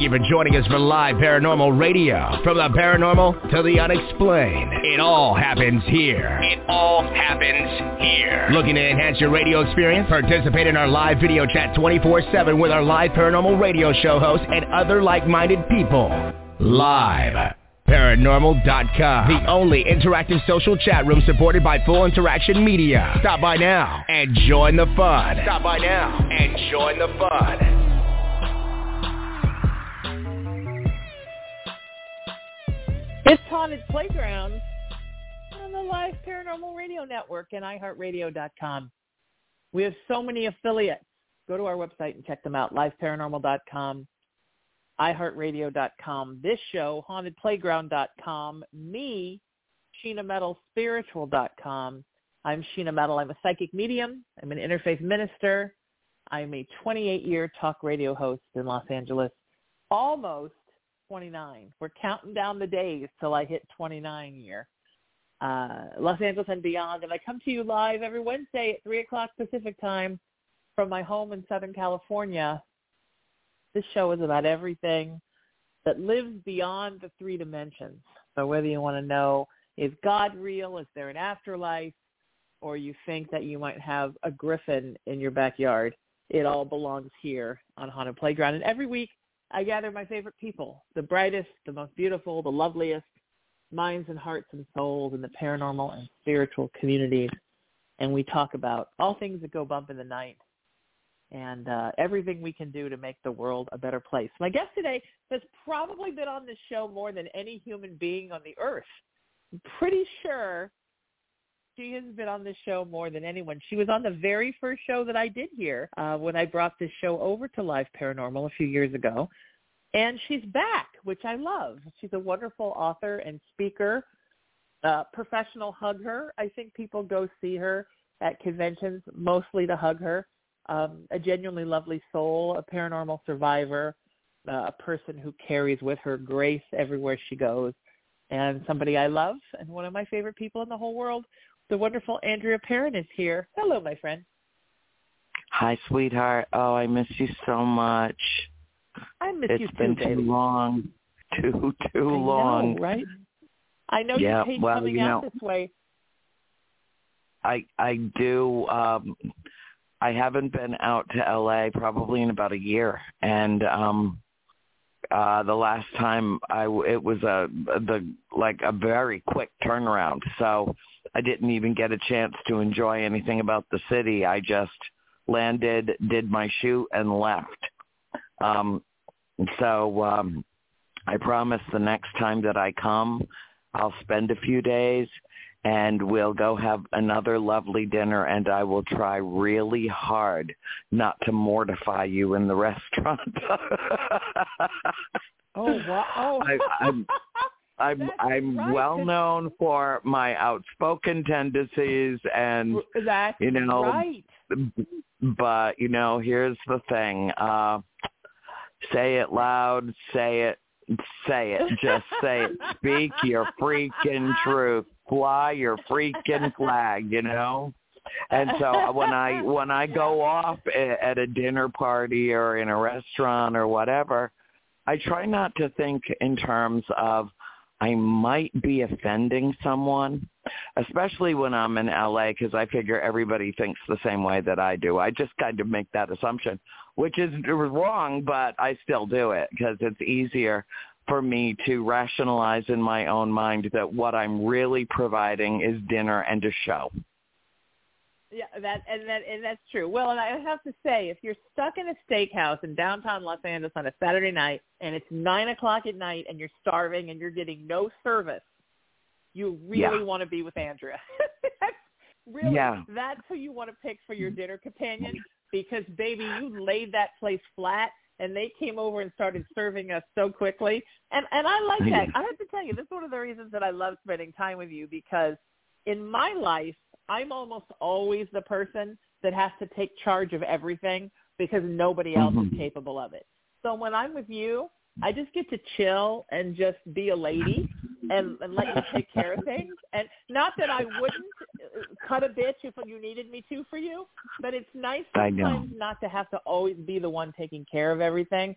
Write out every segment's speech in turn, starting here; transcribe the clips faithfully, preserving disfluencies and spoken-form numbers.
you for joining us for Live Paranormal Radio. From the paranormal to the unexplained, it all happens here. It all happens here. Looking to enhance your radio experience? Participate in our live video chat twenty-four seven with our Live Paranormal Radio show hosts and other like-minded people. Live Paranormal dot com, the only interactive social chat room supported by Full Interaction Media. Stop by now and join the fun. Stop by now and join the fun. It's Haunted Playground on the Live Paranormal Radio Network and i heart radio dot com. We have so many affiliates. Go to our website and check them out, live paranormal dot com, i heart radio dot com. This show, haunted playground dot com. Me, Sheena Metal Spiritual dot com. I'm Sheena Metal. I'm a psychic medium. I'm an interfaith minister. I'm a twenty-eight-year talk radio host in Los Angeles. Almost twenty-nine. We're counting down the days till I hit twenty-nine year. Uh, Los Angeles and beyond. And I come to you live every Wednesday at three o'clock Pacific time from my home in Southern California. This show is about everything that lives beyond the three dimensions. So whether you want to know, is God real? Is there an afterlife? Or you think that you might have a griffin in your backyard, it all belongs here on Haunted Playground. And every week, I gather my favorite people, the brightest, the most beautiful, the loveliest minds and hearts and souls in the paranormal and spiritual communities. And we talk about all things that go bump in the night and uh, everything we can do to make the world a better place. My guest today has probably been on this show more than any human being on the earth. I'm pretty sure she has been on this show more than anyone. She was on the very first show that I did here uh, when I brought this show over to Live Paranormal a few years ago. And she's back, which I love. She's a wonderful author and speaker, uh, professional hugger. I think people go see her at conventions mostly to hug her. Um, a genuinely lovely soul, a paranormal survivor, uh, a person who carries with her grace everywhere she goes, and somebody I love and one of my favorite people in the whole world. The wonderful Andrea Perron is here. Hello, my friend. Hi, sweetheart. Oh, I miss you so much. I miss it's you too, been baby. too long. Too, too I long. know, right? I know yeah, you hate well, coming you out know, this way. I I do. Um, I haven't been out to L A probably in about a year, and um, uh, the last time I it was a the like a very quick turnaround. So I didn't even get a chance to enjoy anything about the city. I just landed, did my shoot, and left. Um, so um, I promise the next time that I come, I'll spend a few days, and we'll go have another lovely dinner, and I will try really hard not to mortify you in the restaurant. oh, wow. I, I'm, I'm That's I'm right. well known for my outspoken tendencies, and That's you know, right. but you know, here's the thing: uh, say it loud, say it, say it, just say it. Speak your freaking truth, fly your freaking flag, you know. And so when I when I go off at a dinner party or in a restaurant or whatever, I try not to think in terms of I might be offending someone, especially when I'm in L A, because I figure everybody thinks the same way that I do. I just kind of make that assumption, which is wrong, but I still do it because it's easier for me to rationalize in my own mind that what I'm really providing is dinner and a show. Yeah, that and that and that's true. Well, and I have to say, if you're stuck in a steakhouse in downtown Los Angeles on a Saturday night and it's nine o'clock at night and you're starving and you're getting no service, you really Yeah. want to be with Andrea. That's really, Yeah. that's who you want to pick for your dinner companion because, baby, you laid that place flat and they came over and started serving us so quickly. And and I like that. I have to tell you, this is one of the reasons that I love spending time with you because in my life, I'm almost always the person that has to take charge of everything because nobody else Mm-hmm. is capable of it. So when I'm with you, I just get to chill and just be a lady and, and let you take care of things. And not that I wouldn't cut a bitch if you needed me to for you, but it's nice I know. sometimes not to have to always be the one taking care of everything.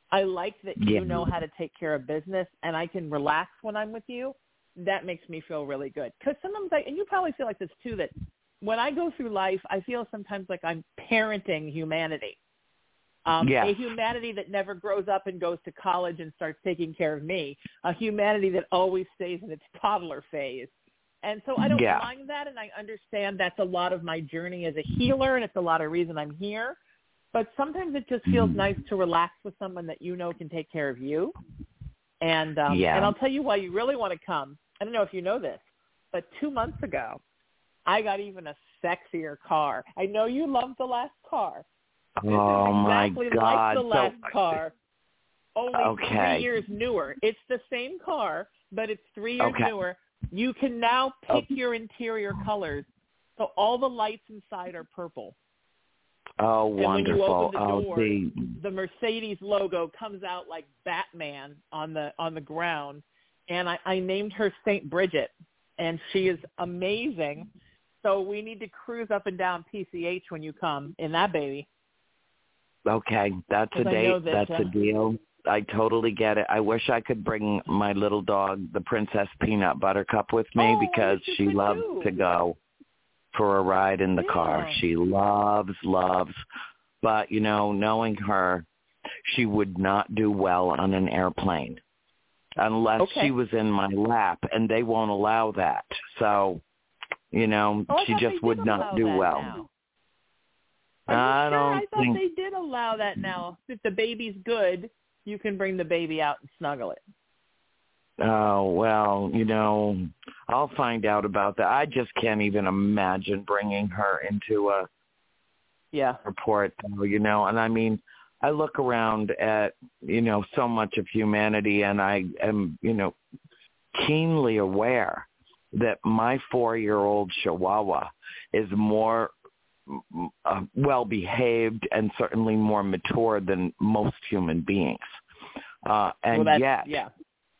I like that yeah. you know how to take care of business, and I can relax when I'm with you. That makes me feel really good. Because sometimes, I, and you probably feel like this too, that when I go through life, I feel sometimes like I'm parenting humanity. Um, yes. A humanity that never grows up and goes to college and starts taking care of me. A humanity that always stays in its toddler phase. And so I don't yeah. mind that, and I understand that's a lot of my journey as a healer, and it's a lot of reason I'm here. But sometimes it just feels nice to relax with someone that you know can take care of you. And um, yeah. and I'll tell you why you really want to come. I don't know if you know this, but two months ago, I got even a sexier car. I know you love the last car. This oh, is exactly my God. like the last so, car, only okay. three years newer. It's the same car, but it's three years okay. newer. You can now pick oh. your interior colors, so all the lights inside are purple. Oh, and wonderful. when you open the I'll door, see. the Mercedes logo comes out like Batman on the on the ground. And I, I named her Saint Bridget, and she is amazing. So we need to cruise up and down P C H when you come in that baby. Okay, that's a date. That, that's uh, a deal. I totally get it. I wish I could bring my little dog, the Princess Peanut Buttercup, with me oh, because she loves too. to go for a ride in the yeah. car. She loves, loves. But, you know, knowing her, she would not do well on an airplane unless okay. she was in my lap, and they won't allow that. So, you know, oh, she just would not do well. Now. Are I you sure? don't I thought think... they did allow that now. If the baby's good, you can bring the baby out and snuggle it. Oh, well, you know, I'll find out about that. I just can't even imagine bringing her into a yeah. airport, you know, and I mean, I look around at, you know, so much of humanity, and I am, you know, keenly aware that my four-year-old Chihuahua is more uh, well-behaved and certainly more mature than most human beings. Uh, and well, yet, yeah.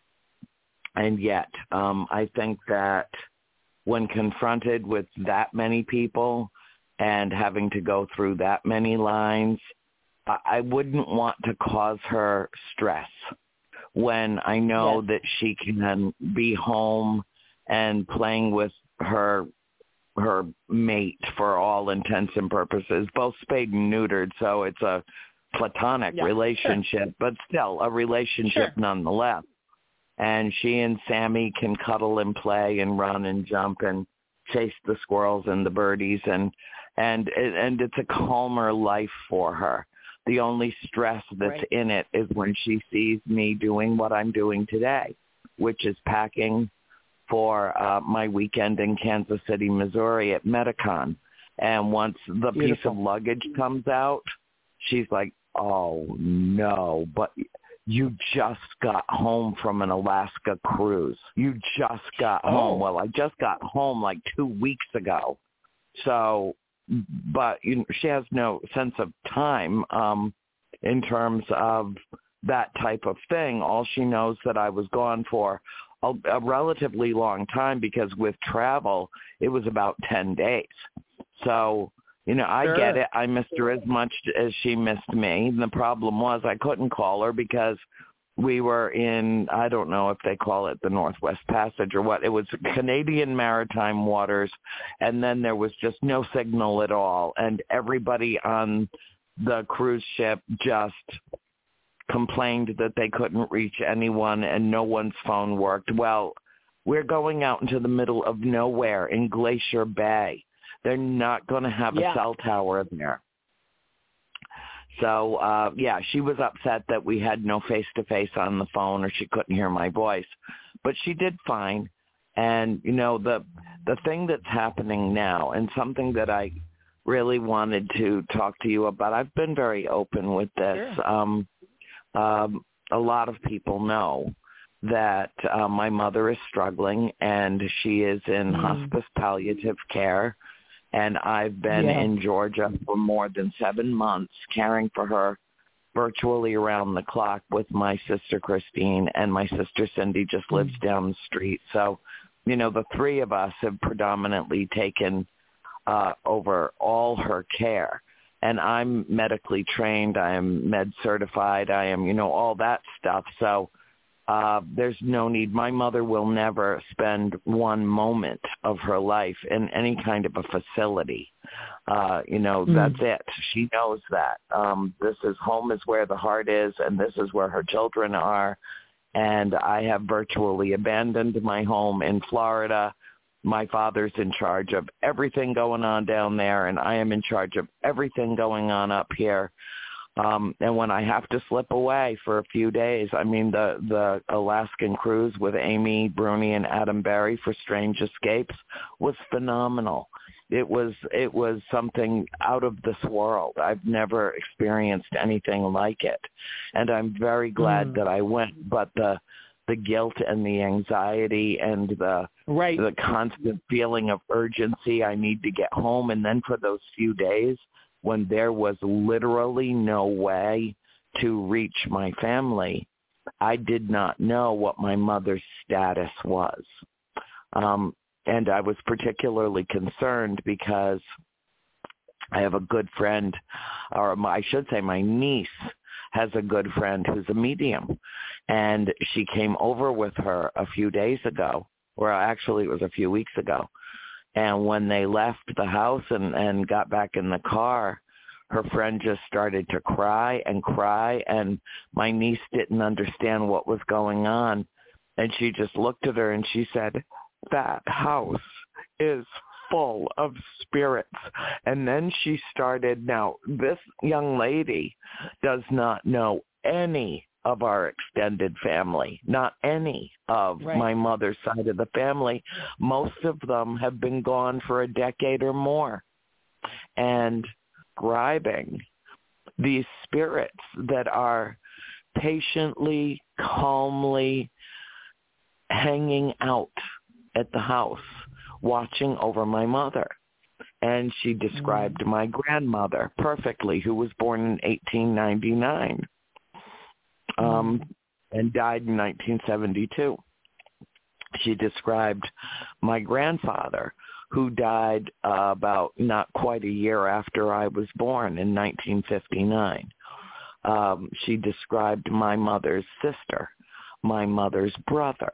and yet, um, I think that when confronted with that many people and having to go through that many lines, I wouldn't want to cause her stress when I know yes. that she can be home and playing with her her mate for all intents and purposes, both spayed and neutered, so it's a platonic yeah, relationship, sure. but still a relationship sure. nonetheless. And she and Sammy can cuddle and play and run and jump and chase the squirrels and the birdies, and and and it's a calmer life for her. The only stress that's right. in it is when she sees me doing what I'm doing today, which is packing for uh, my weekend in Kansas City, Missouri at Medicon. And once the Beautiful. piece of luggage comes out, she's like, oh, no, but you just got home from an Alaska cruise. You just got oh. home. Well, I just got home like two weeks ago. So, but you know, she has no sense of time um, in terms of that type of thing. All she knows that I was gone for a, a relatively long time, because with travel, it was about ten days. So, you know, I sure. get it. I missed her as much as she missed me. And the problem was I couldn't call her because we were in, I don't know if they call it the Northwest Passage or what. It was Canadian maritime waters, and then there was just no signal at all. And everybody on the cruise ship just complained that they couldn't reach anyone and no one's phone worked. Well, we're going out into the middle of nowhere in Glacier Bay. They're not going to have yeah. a cell tower there. So, uh, yeah, she was upset that we had no face-to-face on the phone, or she couldn't hear my voice. But she did fine. And, you know, the the thing that's happening now, and something that I really wanted to talk to you about, I've been very open with this. Sure. Um, um, a lot of people know that uh, my mother is struggling, and she is in mm. hospice palliative care. And I've been yeah. in Georgia for more than seven months caring for her virtually around the clock with my sister Christine, and my sister Cindy just lives mm. down the street. So, you know, the three of us have predominantly taken uh, over all her care. and I'm medically trained. I am med certified. I am, you know, all that stuff. So uh, there's no need. My mother will never spend one moment of her life in any kind of a facility. Uh, you know, mm. that's it. She knows that. Um, this is home is where the heart is, and this is where her children are. And I have virtually abandoned my home in Florida. My father's in charge of everything going on down there, and I am in charge of everything going on up here. Um, and when I have to slip away for a few days, I mean, the, the Alaskan cruise with Amy Bruni and Adam Berry for Strange Escapes was phenomenal. It was it was something out of this world. I've never experienced anything like it, and I'm very glad mm. that I went. But the the guilt and the anxiety and the right. the constant feeling of urgency, I need to get home, and then for those few days when there was literally no way to reach my family, I did not know what my mother's status was. Um, And I was particularly concerned because I have a good friend, or I should say my niece has a good friend who's a medium. And she came over with her a few days ago, or actually it was a few weeks ago. And when they left the house and, and got back in the car, her friend just started to cry and cry. And my niece didn't understand what was going on. And she just looked at her and she said, "That house is full of spirits." And then she started, now this young lady does not know any of our extended family, not any of right. my mother's side of the family. Most of them have been gone for a decade or more. And describing these spirits that are patiently, calmly hanging out at the house, watching over my mother. And she described my grandmother perfectly, who was born in eighteen ninety-nine um, and died in nineteen seventy-two. She described my grandfather, who died uh, about not quite a year after I was born in nineteen fifty-nine. Um, she described my mother's sister, my mother's brother,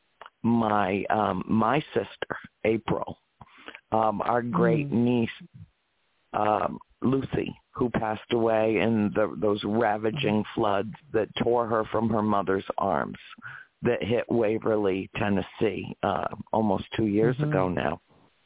my um, my sister, April, um, our great mm. niece, um, Lucy, who passed away in the, those ravaging floods that tore her from her mother's arms that hit Waverly, Tennessee, uh, almost two years mm-hmm. ago now.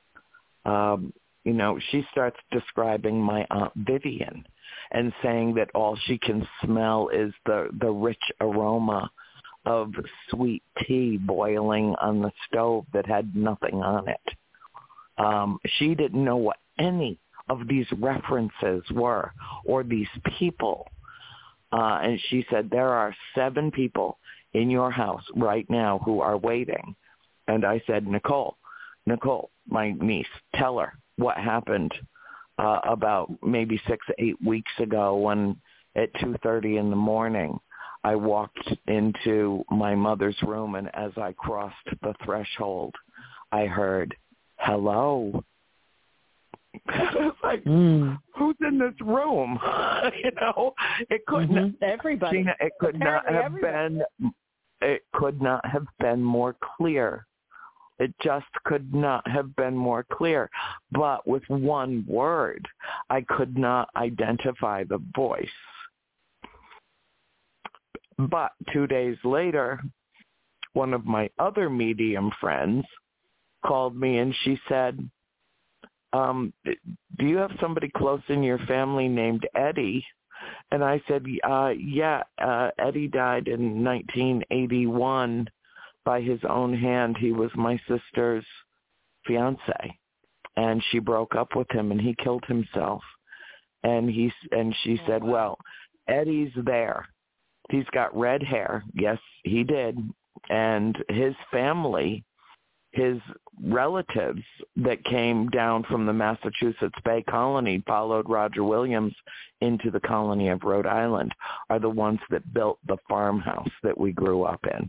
Um, you know, she starts describing my Aunt Vivian and saying that all she can smell is the, the rich aroma of sweet tea boiling on the stove that had nothing on it. Um, she didn't know what any of these references were or these people. Uh, and she said, there are seven people in your house right now who are waiting. And I said, Nicole, Nicole, my niece, tell her what happened uh, about maybe six, eight weeks ago when at two thirty in the morning, I walked into my mother's room, and as I crossed the threshold, I heard, hello. It's like, mm. who's in this room? you know, it couldn't. Mm-hmm. Everybody. Gina, it could Apparently not have everybody. been. It could not have been more clear. It just could not have been more clear. But with one word, I could not identify the voice. But two days later, one of my other medium friends called me and she said, um, do you have somebody close in your family named Eddie? And I said, uh, yeah, uh, Eddie died in nineteen eighty-one by his own hand. He was my sister's fiance, and she broke up with him, and he killed himself. And he and she oh, said, wow. well, Eddie's there. He's got red hair. Yes, he did. And his family, his relatives that came down from the Massachusetts Bay Colony, followed Roger Williams into the colony of Rhode Island, are the ones that built the farmhouse that we grew up in.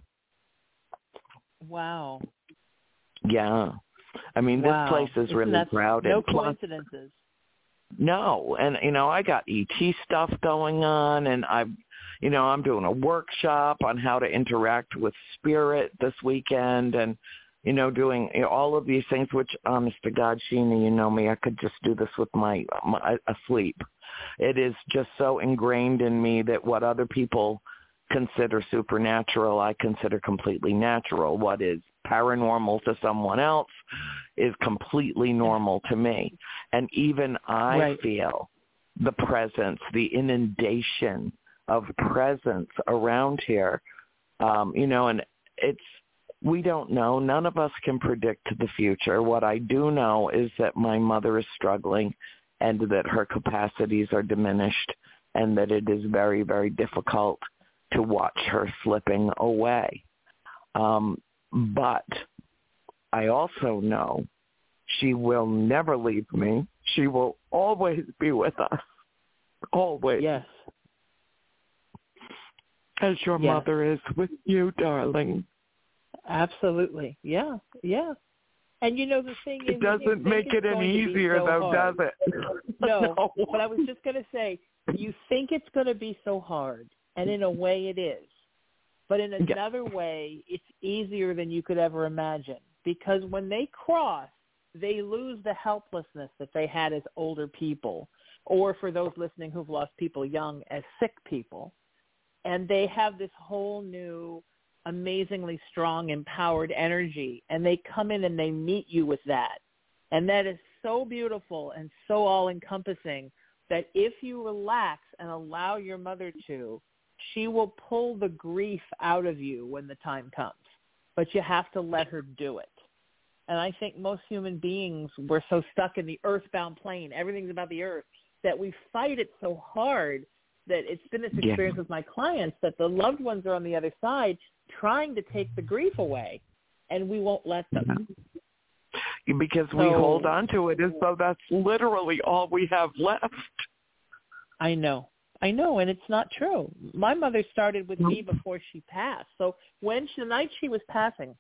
Wow. Yeah. I mean, wow. this place is Isn't really crowded. No Plus, coincidences. no. And, you know, I got E T stuff going on, and I've, you know, I'm doing a workshop on how to interact with spirit this weekend, and, you know, doing you know, all of these things, which, honest to God, Sheena, you know me, I could just do this with my, my asleep. It is just so ingrained in me that what other people consider supernatural, I consider completely natural. What is paranormal to someone else is completely normal to me. And even I right. feel the presence, the inundation of presence around here, um, you know, and it's, we don't know. None of us can predict the future. What I do know is that my mother is struggling and that her capacities are diminished and that it is very, very difficult to watch her slipping away. Um, but I also know she will never leave me. She will always be with us. Always. Yes. As your yes. mother is with you, darling. Absolutely. Yeah. Yeah. And, you know, the thing is... It doesn't make it any easier, so though, hard. does it? No, no, but I was just going to say, you think it's going to be so hard, and in a way it is. But in another yeah. way, it's easier than you could ever imagine. Because when they cross, they lose the helplessness that they had as older people, or for those listening who've lost people young, as sick people. And they have this whole new... amazingly strong, empowered energy, and they come in and they meet you with that. And that is so beautiful and so all-encompassing that if you relax and allow your mother to, she will pull the grief out of you when the time comes. But you have to let her do it. And I think most human beings, we're so stuck in the earthbound plane, everything's about the earth, that we fight it so hard that it's been this experience yeah. with my clients that the loved ones are on the other side trying to take the grief away, and we won't let them. Because so, we hold on to it as though that's literally all we have left. I know. I know, and it's not true. My mother started with me before she passed. So when she, the night she was passing,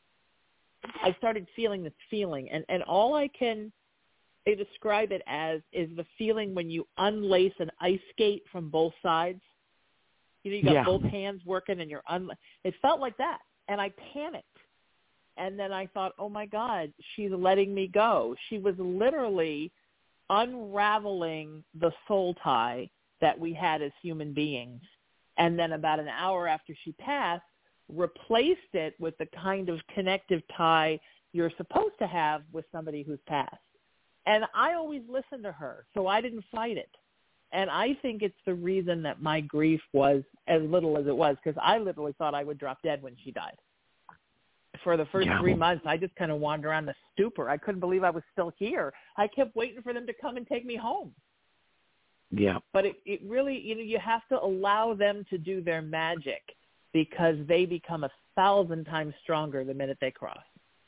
I started feeling this feeling, and, and all I can they describe it as is the feeling when you unlace an ice skate from both sides. You know, you got yeah. both hands working and you're un. It felt like that, and I panicked. And then I thought, oh my God, she's letting me go. She was literally unraveling the soul tie that we had as human beings. And then about an hour after she passed, replaced it with the kind of connective tie you're supposed to have with somebody who's passed. And I always listened to her, so I didn't fight it. And I think it's the reason that my grief was as little as it was, because I literally thought I would drop dead when she died. For the first yeah. three months, I just kind of wandered around the stupor. I couldn't believe I was still here. I kept waiting for them to come and take me home. Yeah. But it, it really, you know, you have to allow them to do their magic because they become a thousand times stronger the minute they cross.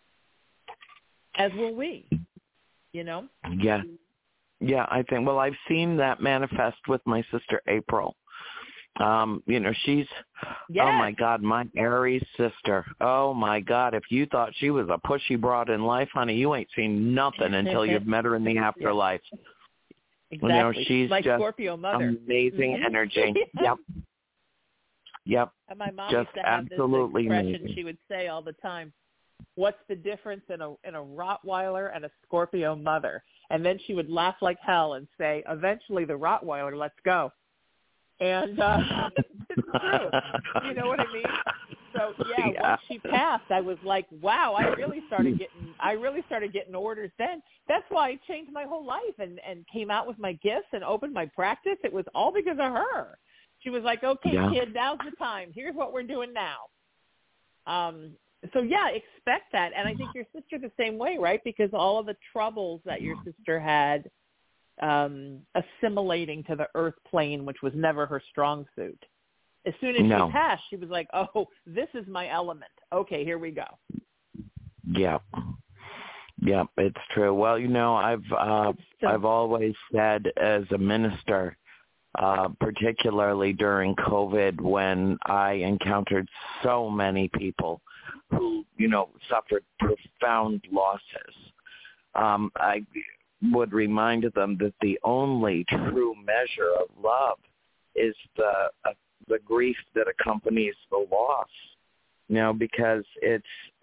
As will we, you know? Yeah. Yeah, I think, well, I've seen that manifest with my sister April. Um, you know, she's, yes. oh, my God, my Aries sister. Oh, my God, if you thought she was a pushy broad in life, honey, you ain't seen nothing until you've met her in the afterlife. Exactly. You know, she's like just Scorpio mother. amazing Mm-hmm. energy. yeah. Yep. Yep. And my mom just used to have absolutely this expression amazing. She would say all the time, what's the difference in a in a Rottweiler and a Scorpio mother? And then she would laugh like hell and say, eventually the Rottweiler lets go. And uh, it's true. You know what I mean? So yeah, yeah, once she passed, I was like, wow, I really started getting, I really started getting orders then. That's why I changed my whole life and, and came out with my gifts and opened my practice. It was all because of her. She was like, okay, yeah. kid, now's the time. Here's what we're doing now. Um, so yeah, expect that. And I think your sister the same way, right? Because all of the troubles that your sister had um, assimilating to the earth plane, which was never her strong suit. As soon as no. she passed, she was like, oh, this is my element. Okay, here we go. Yeah. Yeah, it's true. Well, you know, I've uh, so, I've always said as a minister, uh, particularly during COVID when I encountered so many people who, you know, suffered profound losses. Um, I would remind them that the only true measure of love is the uh, the grief that accompanies the loss. You know, because it's,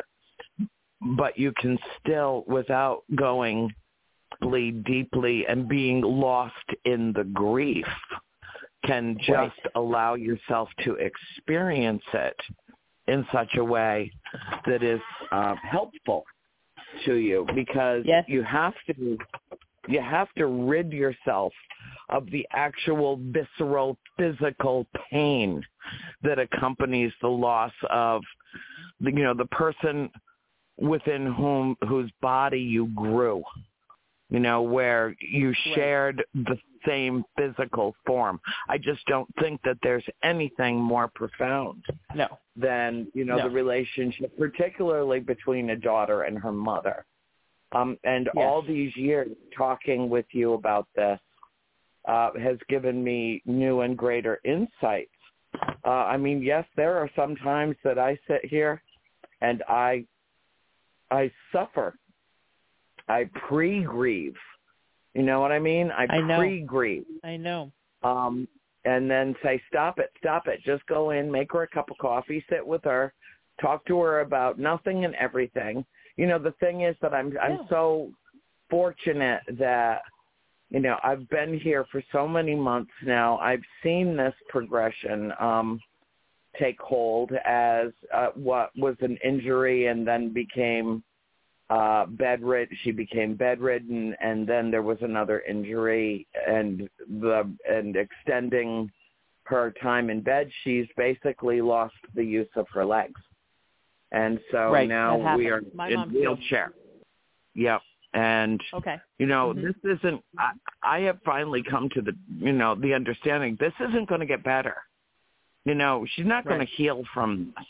but you can still, without going bleed deeply and being lost in the grief, can just right. allow yourself to experience it in such a way that is uh, helpful to you, because yes. you have to you have to rid yourself of the actual visceral physical pain that accompanies the loss of the, you know, the person within whom whose body you grew, you know, where you shared the same physical form. I just don't think that there's anything more profound no. than, you know, no. the relationship, particularly between a daughter and her mother. Um, and yes. all these years talking with you about this uh, has given me new and greater insights. Uh, I mean, yes, there are some times that I sit here and I I suffer. I pre-grieve. You know what I mean? I, I pre-grieve. I know. Um, and then say, stop it, stop it. Just go in, make her a cup of coffee, sit with her, talk to her about nothing and everything. You know, the thing is that I'm I'm yeah. so fortunate that, you know, I've been here for so many months now. I've seen this progression um, take hold as uh, what was an injury and then became uh, bedridden. She became bedridden, and then there was another injury, and the and extending her time in bed, she's basically lost the use of her legs. And so right. now we are My in wheelchair. Yep. And, okay. you know, mm-hmm. this isn't, I, I have finally come to the, you know, the understanding this isn't going to get better. You know, she's not going right. to heal from this.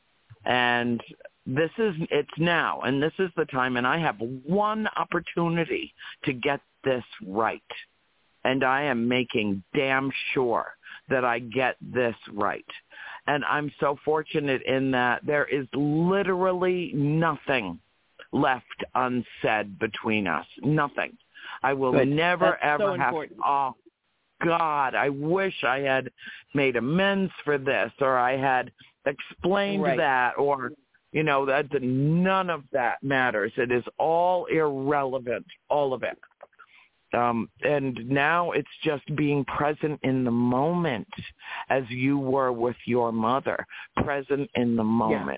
And this is, it's now, and this is the time, and I have one opportunity to get this right. And I am making damn sure that I get this right. And I'm so fortunate in that there is literally nothing left unsaid between us. Nothing. I will Good. never, That's ever so have, important. oh, God, I wish I had made amends for this, or I had explained right. that, or, you know, that none of that matters. It is all irrelevant, all of it. Um, and now it's just being present in the moment as you were with your mother, present in the moment.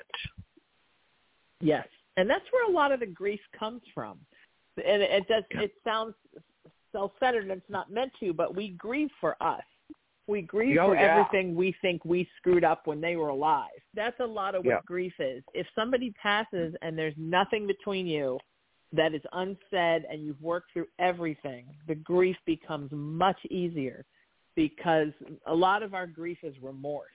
Yeah. Yes. And that's where a lot of the grief comes from. And it does, yeah. it sounds self-centered and it's not meant to, but we grieve for us. We grieve oh, for yeah. everything we think we screwed up when they were alive. That's a lot of what yeah. grief is. If somebody passes and there's nothing between you that is unsaid and you've worked through everything, the grief becomes much easier because a lot of our grief is remorse.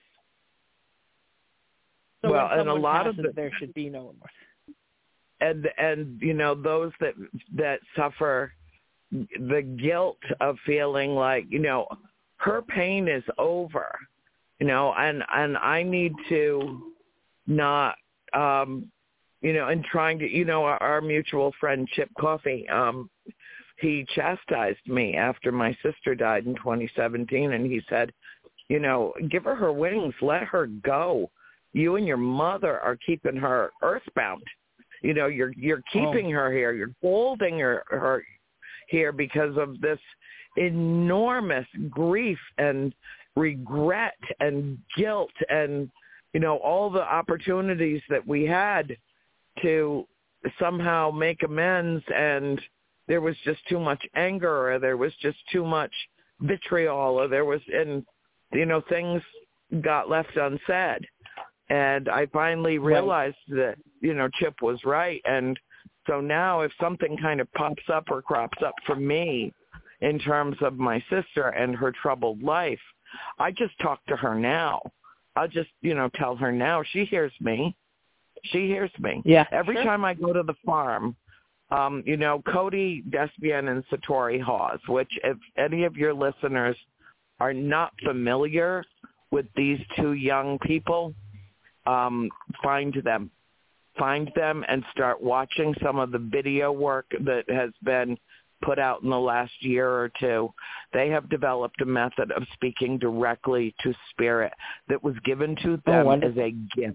So well, when and a lot passes, of the, there should be no remorse. And, and you know, those that that suffer the guilt of feeling like, you know, her pain is over, you know, and, and I need to not, um, you know, and trying to, you know, our, our mutual friend, Chip Coffey, um, he chastised me after my sister died in twenty seventeen, and he said, you know, give her her wings, let her go. You and your mother are keeping her earthbound. You know, you're you're keeping oh. her here, you're holding her, her here because of this enormous grief and regret and guilt and, you know, all the opportunities that we had to somehow make amends, and there was just too much anger, or there was just too much vitriol, or there was, and, you know, things got left unsaid. And I finally realized right. that, you know, Chip was right. And so now if something kind of pops up or crops up for me in terms of my sister and her troubled life, I just talk to her now. I'll just, you know, tell her now. She hears me. She hears me. Yeah. Every sure. time I go to the farm, um, you know, Cody Despian and Satori Hawes, which if any of your listeners are not familiar with these two young people, um, find them. Find them and start watching some of the video work that has been put out in the last year or two. They have developed a method of speaking directly to spirit that was given to them oh, as a gift.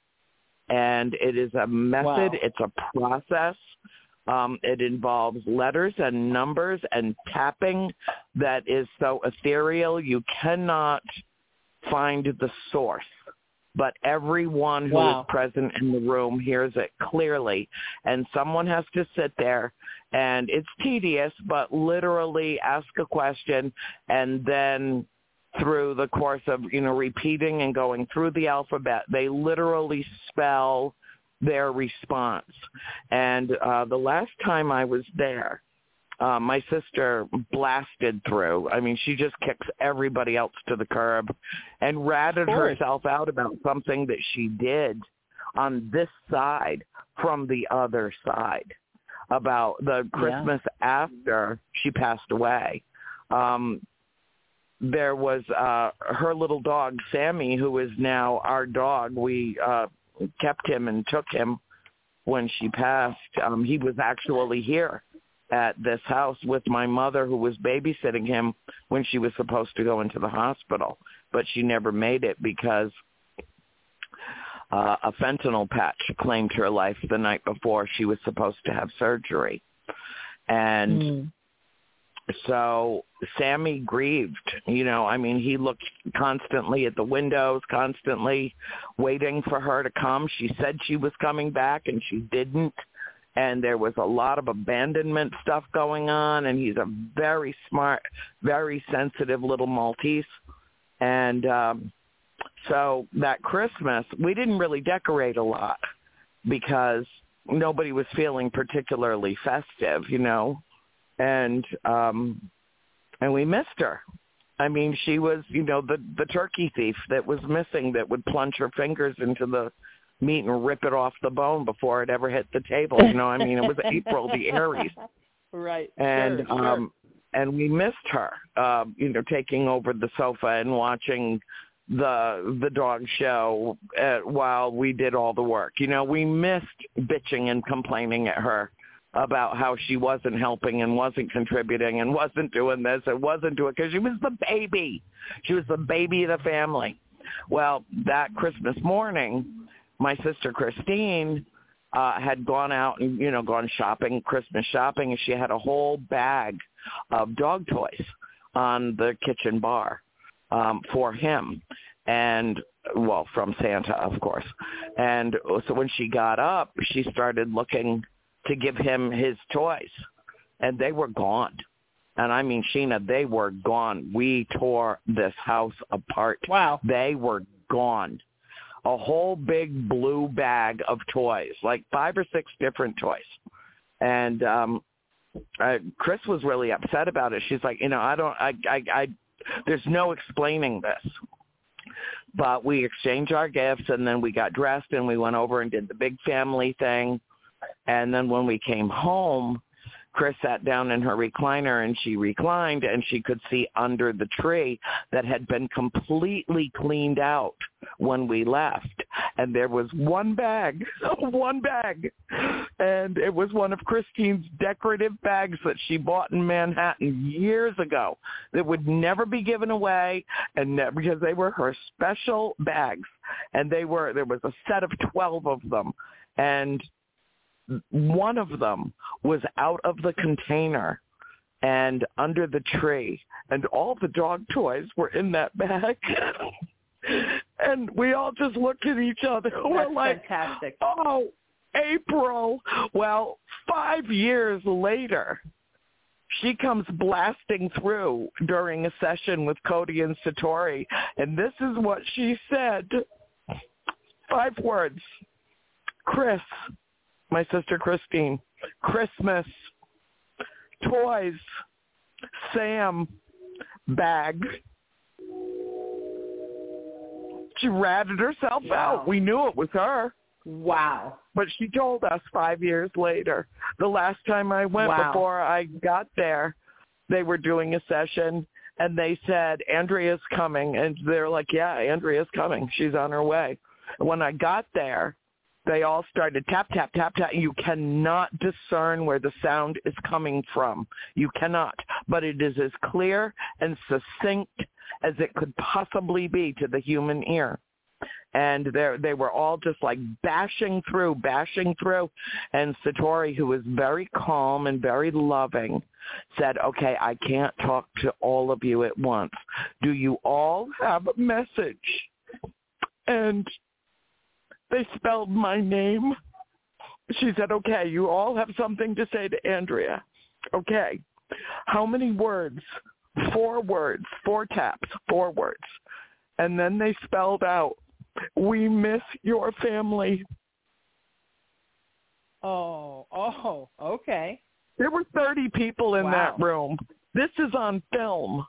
And it is a method, wow. it's a process. Um, it involves letters and numbers and tapping that is so ethereal you cannot find the source. But everyone who wow. is present in the room hears it clearly. And someone has to sit there, and it's tedious, but literally ask a question, and then through the course of, you know, repeating and going through the alphabet, they literally spell their response. And uh, the last time I was there, Uh, my sister blasted through. I mean, she just kicks everybody else to the curb and ratted herself out about something that she did on this side from the other side about the Christmas yeah. after she passed away. Um, there was uh, her little dog, Sammy, who is now our dog. We uh, kept him and took him when she passed. Um, he was actually here at this house with my mother, who was babysitting him when she was supposed to go into the hospital, but she never made it because uh, a fentanyl patch claimed her life the night before she was supposed to have surgery. And mm. so Sammy grieved, you know, I mean, he looked constantly at the windows, constantly waiting for her to come. She said she was coming back and she didn't. And there was a lot of abandonment stuff going on, and he's a very smart, very sensitive little Maltese. And um, so that Christmas, we didn't really decorate a lot because nobody was feeling particularly festive, you know, and um, and we missed her. I mean, she was, you know, the, the turkey thief that was missing that would plunge her fingers into the meat and rip it off the bone before it ever hit the table. You know, I mean, it was April, the Aries. Right. And, sure, um, sure. and we missed her, um, you know, taking over the sofa and watching the, the dog show uh, while we did all the work. You know, we missed bitching and complaining at her about how she wasn't helping and wasn't contributing and wasn't doing this and wasn't doing, because she was the baby. She was the baby of the family. Well, that Christmas morning, my sister Christine uh, had gone out and, you know, gone shopping, Christmas shopping, and she had a whole bag of dog toys on the kitchen bar um, for him. And, well, from Santa, of course. And so when she got up, she started looking to give him his toys, and they were gone. And I mean, Sheena, they were gone. We tore this house apart. Wow. They were gone. A whole big blue bag of toys, like five or six different toys. And um, uh, Chris was really upset about it. She's like, you know, I don't, I, I, I, there's no explaining this. But we exchanged our gifts, and then we got dressed, and we went over and did the big family thing. And then when we came home, Chris sat down in her recliner, and she reclined, and she could see under the tree that had been completely cleaned out when we left. And there was one bag, one bag. And it was one of Christine's decorative bags that she bought in Manhattan years ago that would never be given away, and ne- because they were her special bags. And they were, there was a set of twelve of them. And one of them was out of the container and under the tree, and all the dog toys were in that bag. And we all just looked at each other. That's We're like, fantastic. Oh, April. Well, five years later, she comes blasting through during a session with Cody and Satori, and this is what she said. Five words. Chris, my sister Christine, Christmas, toys, Sam, bag. She ratted herself wow. out. We knew it was her. Wow. But she told us five years later. The last time I went, wow. before I got there, they were doing a session, and they said, Andrea's coming. And they're like, yeah, Andrea's coming. She's on her way. And when I got there, they all started tap, tap, tap, tap. You cannot discern where the sound is coming from. You cannot. But it is as clear and succinct as it could possibly be to the human ear. And they they were all just like bashing through, bashing through. And Satori, who was very calm and very loving, said, okay, I can't talk to all of you at once. Do you all have a message? And they spelled my name. She said, okay, you all have something to say to Andrea. Okay. How many words? Four words, four taps, four words. And then they spelled out, we miss your family. Oh, oh, okay. There were thirty people in wow. that room. This is on film.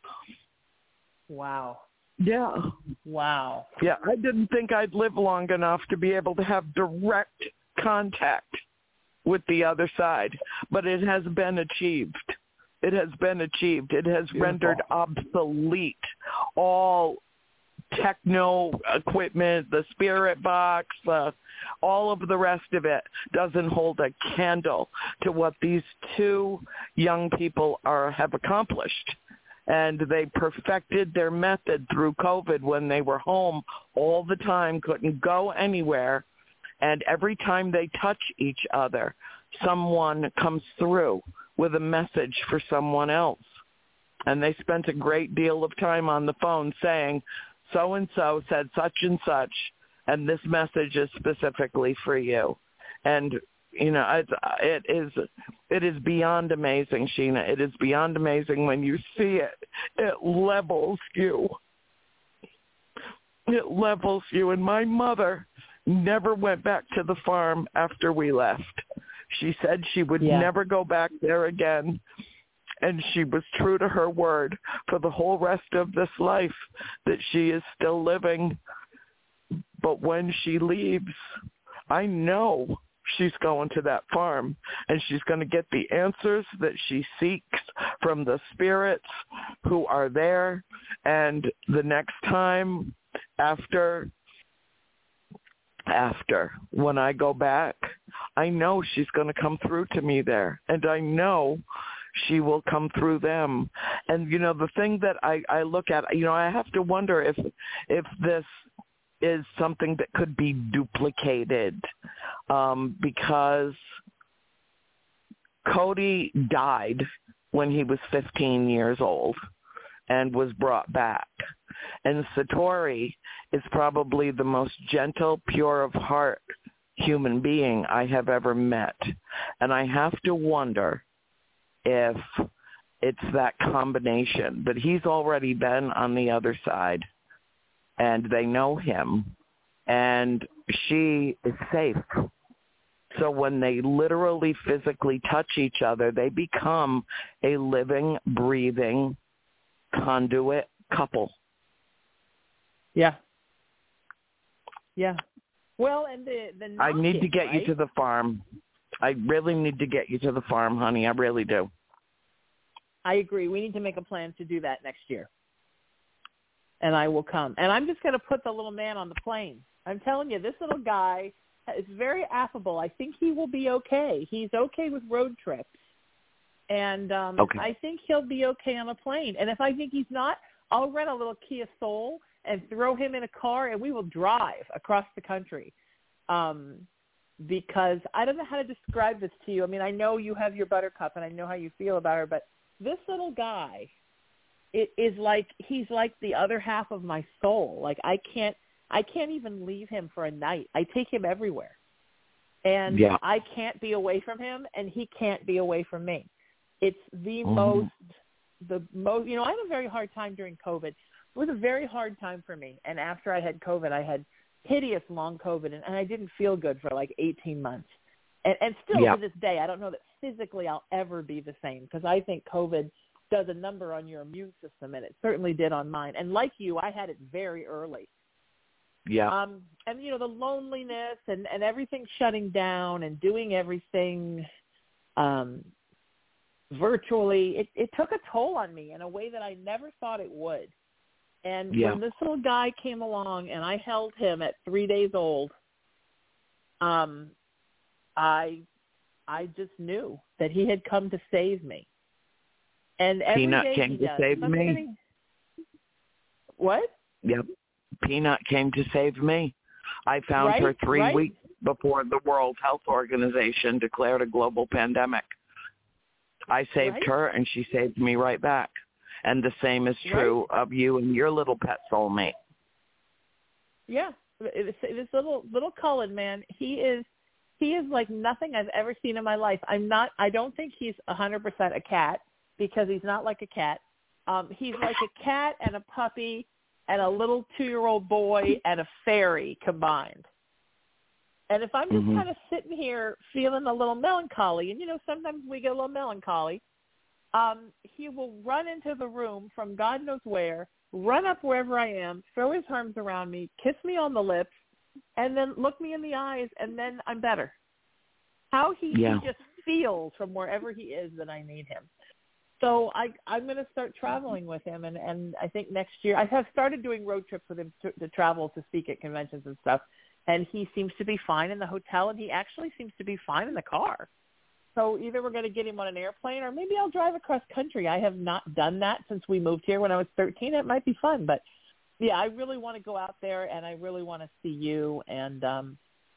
Wow. Yeah. Wow. Yeah, I didn't think I'd live long enough to be able to have direct contact with the other side, but it has been achieved. It has been achieved. It has Beautiful. rendered obsolete all techno equipment, the spirit box, uh, all of the rest of it doesn't hold a candle to what these two young people are have accomplished. And they perfected their method through COVID when they were home all the time, couldn't go anywhere. And every time they touch each other, someone comes through with a message for someone else. And they spent a great deal of time on the phone saying, so-and-so said such and such, and this message is specifically for you. And, you know, it, it is it is beyond amazing, Sheena. It is beyond amazing when you see it. It levels you. It levels you. And my mother never went back to the farm after we left. She said she would yeah. never go back there again. And she was true to her word for the whole rest of this life that she is still living. But when she leaves, I know she's going to that farm, and she's going to get the answers that she seeks from the spirits who are there. And the next time after, after, when I go back, I know she's going to come through to me there. And I know she will come through them. And, you know, the thing that I, I look at, you know, I have to wonder if if this is something that could be duplicated um, because Cody died when he was fifteen years old and was brought back. And Satori is probably the most gentle, pure of heart human being I have ever met. And I have to wonder if it's that combination, but he's already been on the other side and they know him and she is safe. So when they literally physically touch each other, they become a living, breathing conduit couple. Yeah. Yeah. Well, and the, the knocking, I need to get right? you to the farm. I really need to get you to the farm, honey. I really do. I agree. We need to make a plan to do that next year. And I will come. And I'm just going to put the little man on the plane. I'm telling you, this little guy is very affable. I think he will be okay. He's okay with road trips. And um, okay. I think he'll be okay on a plane. And if I think he's not, I'll rent a little Kia Soul and throw him in a car, and we will drive across the country. Um Because I don't know how to describe this to you. I mean, I know you have your Buttercup, and I know how you feel about her, but this little guy, it is like he's like the other half of my soul. Like I can't, I can't even leave him for a night. I take him everywhere, and yeah. I can't be away from him, and he can't be away from me. It's the mm-hmm. most, the most. You know, I had a very hard time during COVID. It was a very hard time for me, and after I had COVID, I had hideous long COVID, and, and I didn't feel good for like eighteen months. And, and still yeah. to this day, I don't know that physically I'll ever be the same because I think COVID does a number on your immune system, and it certainly did on mine. And like you, I had it very early. Yeah. Um, and, you know, the loneliness and, and everything shutting down and doing everything um, virtually, it, it took a toll on me in a way that I never thought it would. And yeah. when this little guy came along and I held him at three days old, um, I I just knew that he had come to save me. And every Peanut day came he to does. save me. Sitting... What? Yep. Peanut came to save me. I found right, her three right. weeks before the World Health Organization declared a global pandemic. I saved right. her, and she saved me right back. And the same is true right. of you and your little pet soulmate. Yeah. This, this little little Cullen, man, he is he is like nothing I've ever seen in my life. I'm not. I don't think he's one hundred percent a cat because he's not like a cat. Um, he's like a cat and a puppy and a little two-year-old boy and a fairy combined. And if I'm just mm-hmm. kind of sitting here feeling a little melancholy, and, you know, sometimes we get a little melancholy, um, he will run into the room from God knows where, run up wherever I am, throw his arms around me, kiss me on the lips, and then look me in the eyes, and then I'm better. How he, yeah. he just feels from wherever he is that I need him. So I, I'm going to start traveling with him, and, and I think next year I have started doing road trips with him to, to travel to speak at conventions and stuff, and he seems to be fine in the hotel, and he actually seems to be fine in the car. So either we're going to get him on an airplane, or maybe I'll drive across country. I have not done that since we moved here when I was thirteen. It might be fun, but yeah, I really want to go out there, and I really want to see you, and um,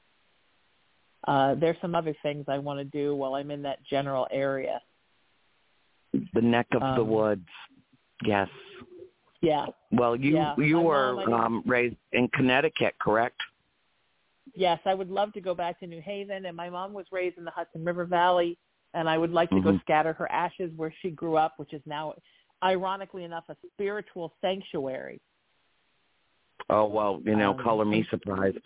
uh, there's some other things I want to do while I'm in that general area. The neck of um, the woods. Yes. Yeah. Well, you yeah. you My were mom, um, raised in Connecticut, correct? Yes, I would love to go back to New Haven, and my mom was raised in the Hudson River Valley, and I would like to mm-hmm. go scatter her ashes where she grew up, which is now, ironically enough, a spiritual sanctuary. Oh, well, you know, um, color me surprised.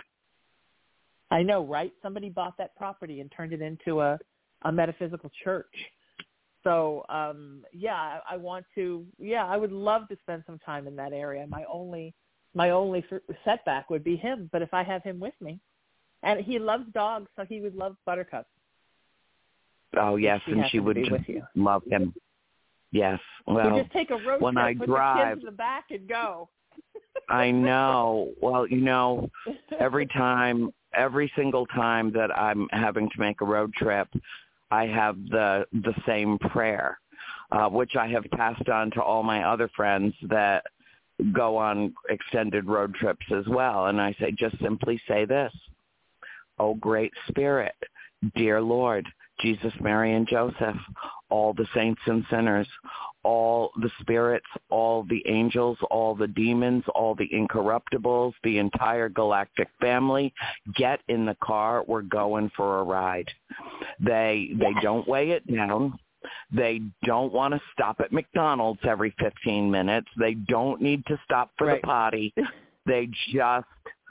I know, right? Somebody bought that property and turned it into a, a metaphysical church. So, um, yeah, I, I want to, yeah, I would love to spend some time in that area. My only, my only setback would be him, but if I have him with me, and he loves dogs, so he would love Buttercup. Oh, yes, she and she would just love him. Yes. Well, you just take a road when trip, I put drive, the kids in the back and go. I know. Well, you know, every time, every single time that I'm having to make a road trip, I have the the same prayer, uh, which I have passed on to all my other friends that go on extended road trips as well. And I say, just simply say this: "Oh, great Spirit, dear Lord, Jesus, Mary, and Joseph, all the saints and sinners, all the spirits, all the angels, all the demons, all the incorruptibles, the entire galactic family, get in the car. We're going for a ride." They they don't weigh it down. They don't want to stop at McDonald's every fifteen minutes. They don't need to stop for right. the potty. They just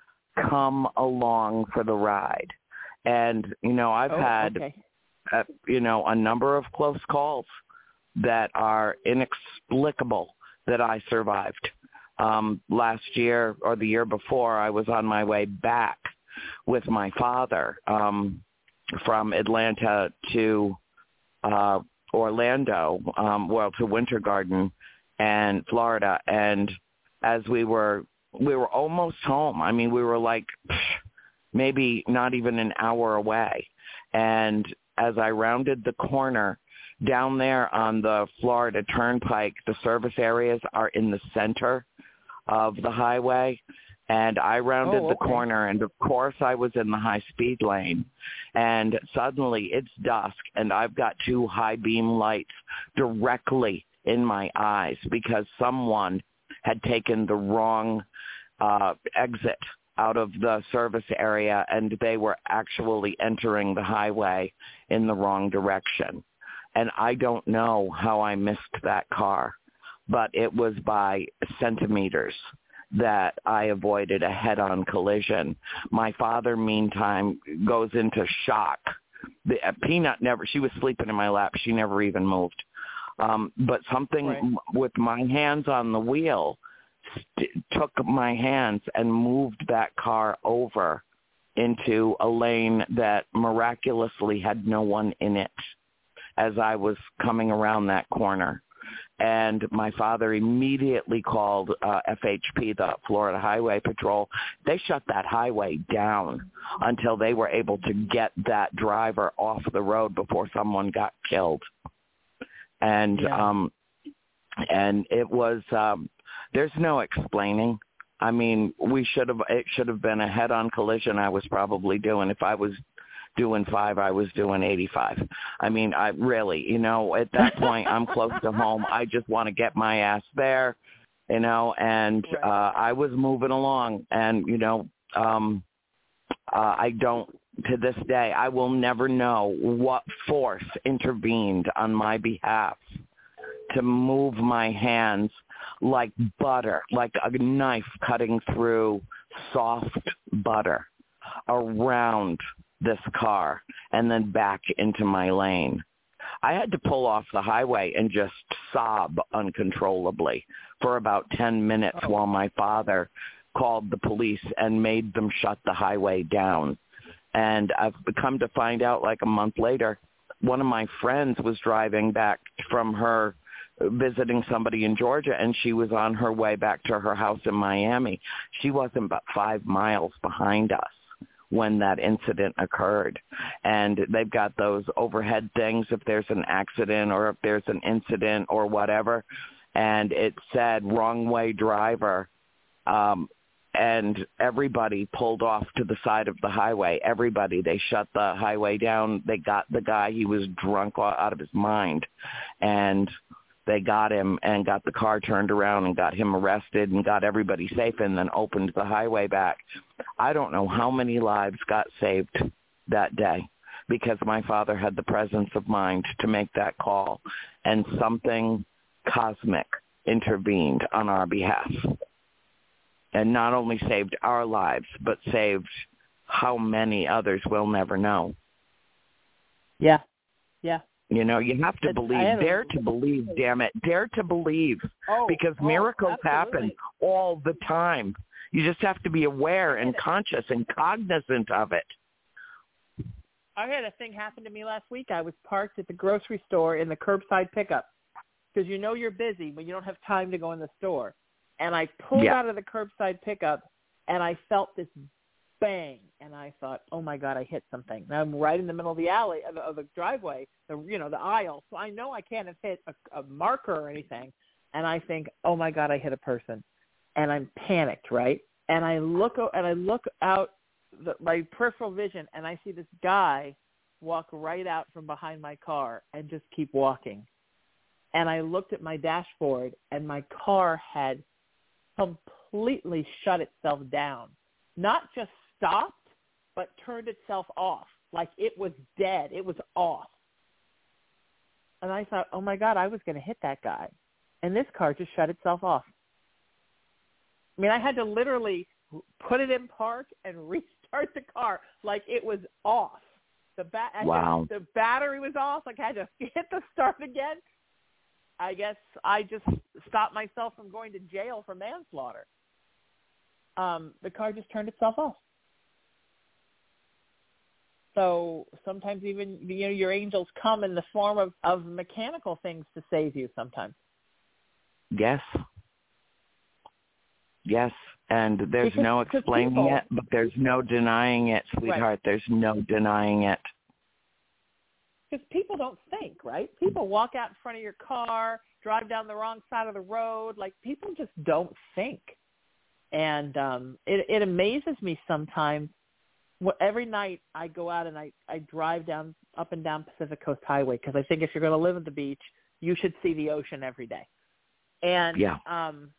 come along for the ride. And, you know, I've oh, had, okay. uh, you know, a number of close calls that are inexplicable that I survived. Um, last year or the year before, I was on my way back with my father um, from Atlanta to uh, Orlando, um, well, to Winter Garden and Florida. And as we were, we were almost home. I mean, we were like maybe not even an hour away. And as I rounded the corner, down there on the Florida Turnpike, the service areas are in the center of the highway. And I rounded oh, the okay. corner, and of course I was in the high-speed lane. And suddenly it's dusk, and I've got two high-beam lights directly in my eyes because someone had taken the wrong uh, exit out of the service area, and they were actually entering the highway in the wrong direction. And I don't know how I missed that car, but it was by centimeters that I avoided a head-on collision. My father, meantime, goes into shock. The, uh, Peanut never, she was sleeping in my lap. She never even moved. Um, but something right. with my hands on the wheel st- took my hands and moved that car over into a lane that miraculously had no one in it as I was coming around that corner. and my father immediately called uh, F H P, the Florida Highway Patrol. They shut that highway down until they were able to get that driver off the road before someone got killed. And Yeah. um, and it was um, there's no explaining. I mean, we should have it should have been a head-on collision. I was probably doing if I was doing five, I was doing eighty-five. I mean, I really, you know, at that point, I'm close to home. I just want to get my ass there, you know, and Right. uh, I was moving along. And, you know, um, uh, I don't, to this day, I will never know what force intervened on my behalf to move my hands like butter, like a knife cutting through soft butter around this car and then back into my lane. I had to pull off the highway and just sob uncontrollably for about ten minutes Oh. while my father called the police and made them shut the highway down. And I've come to find out like a month later, one of my friends was driving back from her visiting somebody in Georgia, and she was on her way back to her house in Miami. She wasn't but five miles behind us when that incident occurred. And they've got those overhead things if there's an accident or if there's an incident or whatever. And it said wrong way driver. Um, and everybody pulled off to the side of the highway. Everybody, they shut the highway down. They got the guy. He was drunk out of his mind. And they got him and got the car turned around and got him arrested and got everybody safe and then opened the highway back. I don't know how many lives got saved that day because my father had the presence of mind to make that call, and something cosmic intervened on our behalf and not only saved our lives but saved how many others we'll never know. Yeah, yeah. You know, you have to It's, believe, a, dare to believe, damn it, dare to believe, oh, because oh, miracles absolutely. happen all the time. You just have to be aware and conscious and cognizant of it. I had a thing happen to me last week. I was parked at the grocery store in the curbside pickup because you know you're busy, but you don't have time to go in the store. And I pulled Yeah. out of the curbside pickup, and I felt this bang, and I thought, oh, my God, I hit something. Now I'm right in the middle of the alley, of the, of the driveway, the you know, the aisle, so I know I can't have hit a, a marker or anything. And I think, oh, my God, I hit a person. And I'm panicked, right? And I look and I look out the, my peripheral vision, and I see this guy walk right out from behind my car and just keep walking. And I looked at my dashboard, and my car had completely shut itself down. Not just stopped, but turned itself off. Like it was dead. It was off. And I thought, oh, my God, I was going to hit that guy. And this car just shut itself off. I mean, I had to literally put it in park and restart the car like it was off. The, ba- Wow. the battery was off. Like I had to hit the start again. I guess I just stopped myself from going to jail for manslaughter. Um, the car just turned itself off. So sometimes even, you know, your angels come in the form of, of mechanical things to save you sometimes. Yes. Yes. And there's Because- no because explaining people- it, but there's no denying it, sweetheart. Right. There's no denying it. Because people don't think, right? People walk out in front of your car, drive down the wrong side of the road. Like, people just don't think. And um, it, it amazes me sometimes. Well, every night I go out and I, I drive down up and down Pacific Coast Highway because I think if you're going to live at the beach, you should see the ocean every day. And Yeah. um,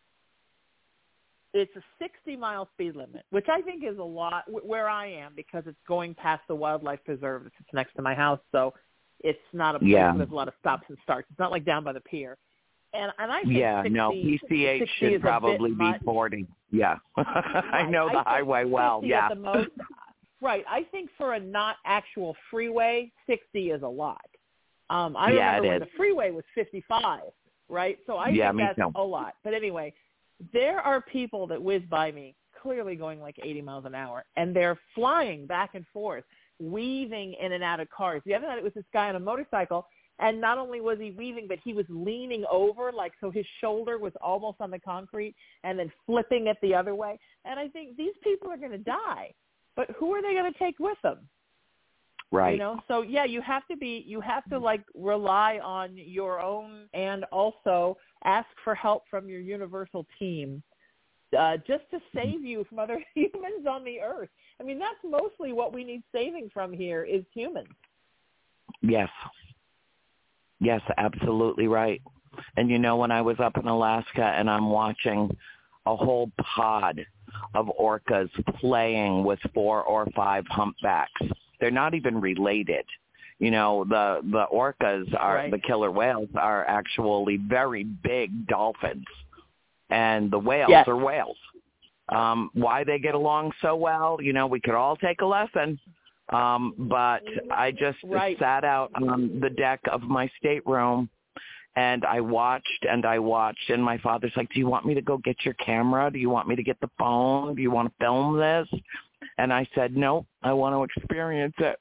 it's a sixty-mile speed limit, which I think is a lot where I am because it's going past the wildlife preserve. It's next to my house, so it's not a place Yeah. where there's a lot of stops and starts. It's not like down by the pier. And and I think Yeah, sixty, no, P C H sixty should is a probably bit be much. forty. Yeah. I Right. know the think highway well. fifty Yeah. At the most. Right. I think for a not actual freeway, sixty is a lot. Um, I Yeah, remember it when is. the freeway was fifty-five, right? So I Yeah, think me that's too. a lot. But anyway, there are people that whiz by me, clearly going like eighty miles an hour, and they're flying back and forth, weaving in and out of cars. The other night it was this guy on a motorcycle, And not only was he weaving, but he was leaning over, like so his shoulder was almost on the concrete, and then flipping it the other way. And I think these people are going to die, but who are they going to take with them? Right. You know, so yeah, you have to be, you have to like rely on your own, and also ask for help from your universal team, uh, just to save you from other humans on the earth. I mean, that's mostly what we need saving from here is humans. Yes. Yes, absolutely right. And you know, when I was up in Alaska and I'm watching a whole pod of orcas playing with four or five humpbacks, they're not even related. You know, the the orcas are right. the killer whales are actually very big dolphins, and the whales yes. are whales. Um, why they get along so well, you know, we could all take a lesson. Um, but I just right. sat out on the deck of my stateroom, and I watched and I watched. And my father's like, "Do you want me to go get your camera? Do you want me to get the phone? Do you want to film this?" And I said, "No, I want to experience it."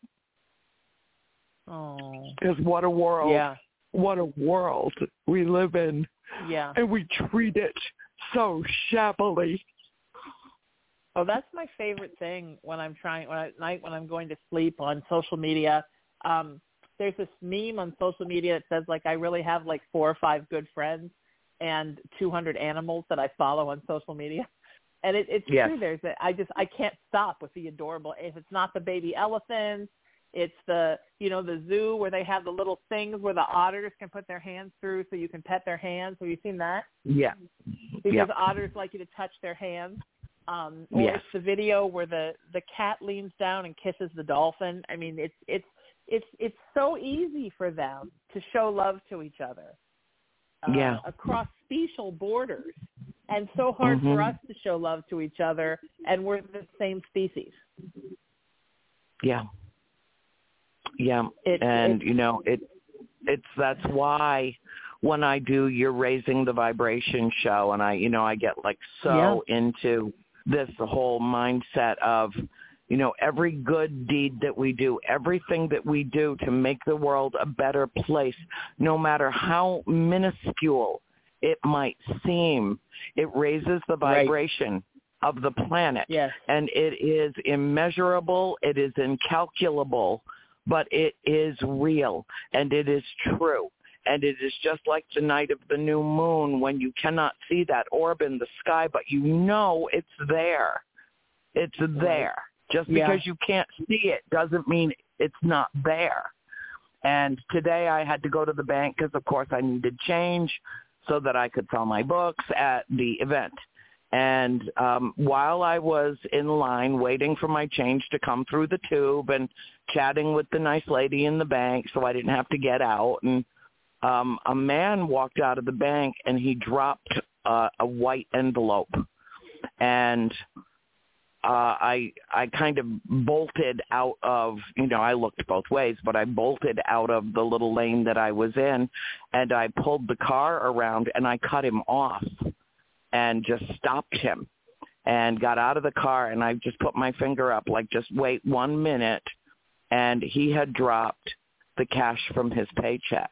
Oh, because what a world! Yeah. What a world we live in. Yeah. And we treat it so shabbily. Oh, that's my favorite thing when I'm trying when I, at night when I'm going to sleep on social media. Um, there's this meme on social media that says like I really have like four or five good friends and two hundred animals that I follow on social media. And it, it's yes. true. There's a, I just I can't stop with the adorable. If it's not the baby elephants, it's the you know the zoo where they have the little things where the otters can put their hands through so you can pet their hands. Have you seen that? Yeah. Because yep. otters like you to touch their hands. Um, or yes. it's the video where the, the cat leans down and kisses the dolphin. I mean, it's it's it's it's so easy for them to show love to each other uh, yeah. across special borders, and so hard mm-hmm. for us to show love to each other, and we're the same species. Yeah, yeah, it, and it, you know it. It's that's why when I do your Raising the Vibration show, and I you know I get like so yeah. into this whole mindset of, you know, every good deed that we do, everything that we do to make the world a better place, no matter how minuscule it might seem, it raises the vibration right. of the planet. Yes. And it is immeasurable, it is incalculable, but it is real and it is true. And it is just like the night of the new moon when you cannot see that orb in the sky, but you know it's there. It's there. Just yeah. because you can't see it doesn't mean it's not there. And today I had to go to the bank because, of course, I needed change so that I could sell my books at the event. And um, while I was in line waiting for my change to come through the tube and chatting with the nice lady in the bank so I didn't have to get out, and Um, a man walked out of the bank and he dropped uh, a white envelope, and uh, I I kind of bolted out of, you know, I looked both ways, but I bolted out of the little lane that I was in, and I pulled the car around and I cut him off and just stopped him and got out of the car, and I just put my finger up like, just wait one minute, and he had dropped the cash from his paycheck.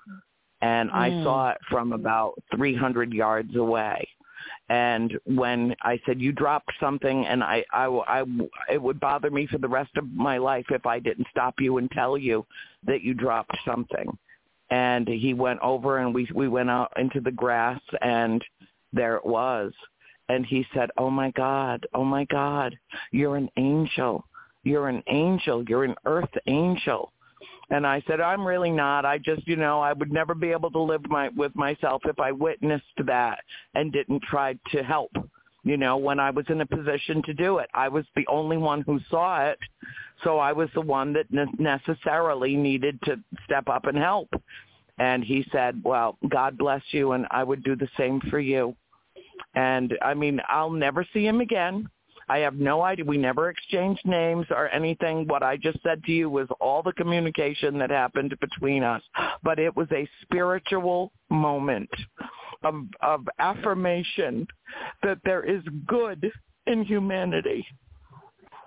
And I mm. saw it from about three hundred yards away. And when I said, you dropped something, and I, I, I, it would bother me for the rest of my life if I didn't stop you and tell you that you dropped something. And he went over, and we, we went out into the grass, and there it was. And he said, oh, my God, oh, my God, you're an angel. You're an angel. You're an earth angel. And I said, I'm really not. I just, you know, I would never be able to live my, with myself if I witnessed that and didn't try to help, you know, when I was in a position to do it. I was the only one who saw it, so I was the one that ne- necessarily needed to step up and help. And he said, well, God bless you, and I would do the same for you. And, I mean, I'll never see him again. I have no idea. We never exchanged names or anything. What I just said to you was all the communication that happened between us. But it was a spiritual moment of, of affirmation that there is good in humanity.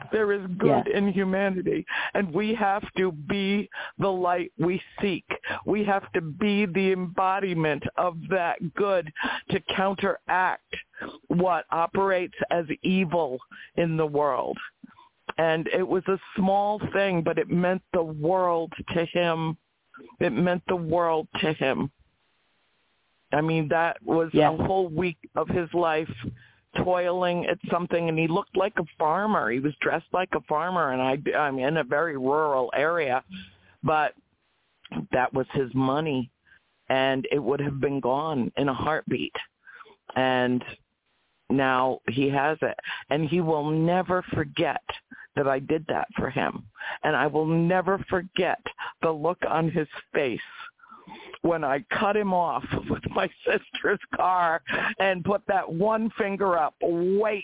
There is good Yeah. in humanity, and we have to be the light we seek. We have to be the embodiment of that good to counteract what operates as evil in the world. And it was a small thing, but it meant the world to him. It meant the world to him. I mean, that was Yeah. a whole week of his life toiling at something, and he looked like a farmer. He was dressed like a farmer, and I, I'm in a very rural area, but that was his money, and it would have been gone in a heartbeat. And now he has it, and he will never forget that I did that for him. And I will never forget the look on his face when I cut him off with my sister's car and put that one finger up, wait.